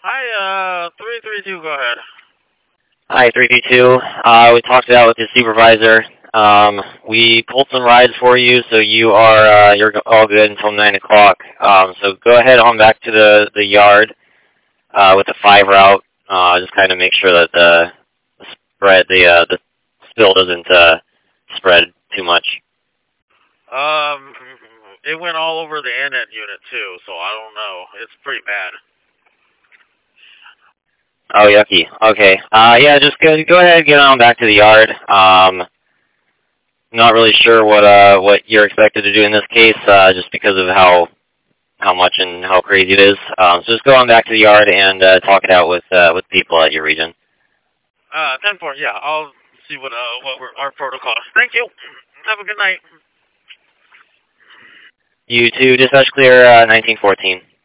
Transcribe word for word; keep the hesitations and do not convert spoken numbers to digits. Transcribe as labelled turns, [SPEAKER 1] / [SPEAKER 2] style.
[SPEAKER 1] Hi, uh, three three two, go ahead.
[SPEAKER 2] Hi, three three two. Uh, we talked it out with the supervisor. Um, we pulled some rides for you, so you are uh, you're all good until nine o'clock. Um, so go ahead on back to the the yard uh, with the five route. Uh, just kind of make sure that the spread the uh, the spill doesn't uh, spread too much.
[SPEAKER 1] Um, it went all over the internet unit too, so I don't know. It's pretty bad.
[SPEAKER 2] Oh, yucky. Okay. Uh, yeah, just go go ahead and get on back to the yard. Um, not really sure what uh what you're expected to do in this case, uh, just because of how how much and how crazy it is. Um, so just go on back to the yard and uh, talk it out with uh, with people at your region.
[SPEAKER 1] Uh, ten four, yeah, I'll see what uh what we're, our protocol is. Thank you. Have a good night.
[SPEAKER 2] You two dispatch clear uh, nineteen fourteen.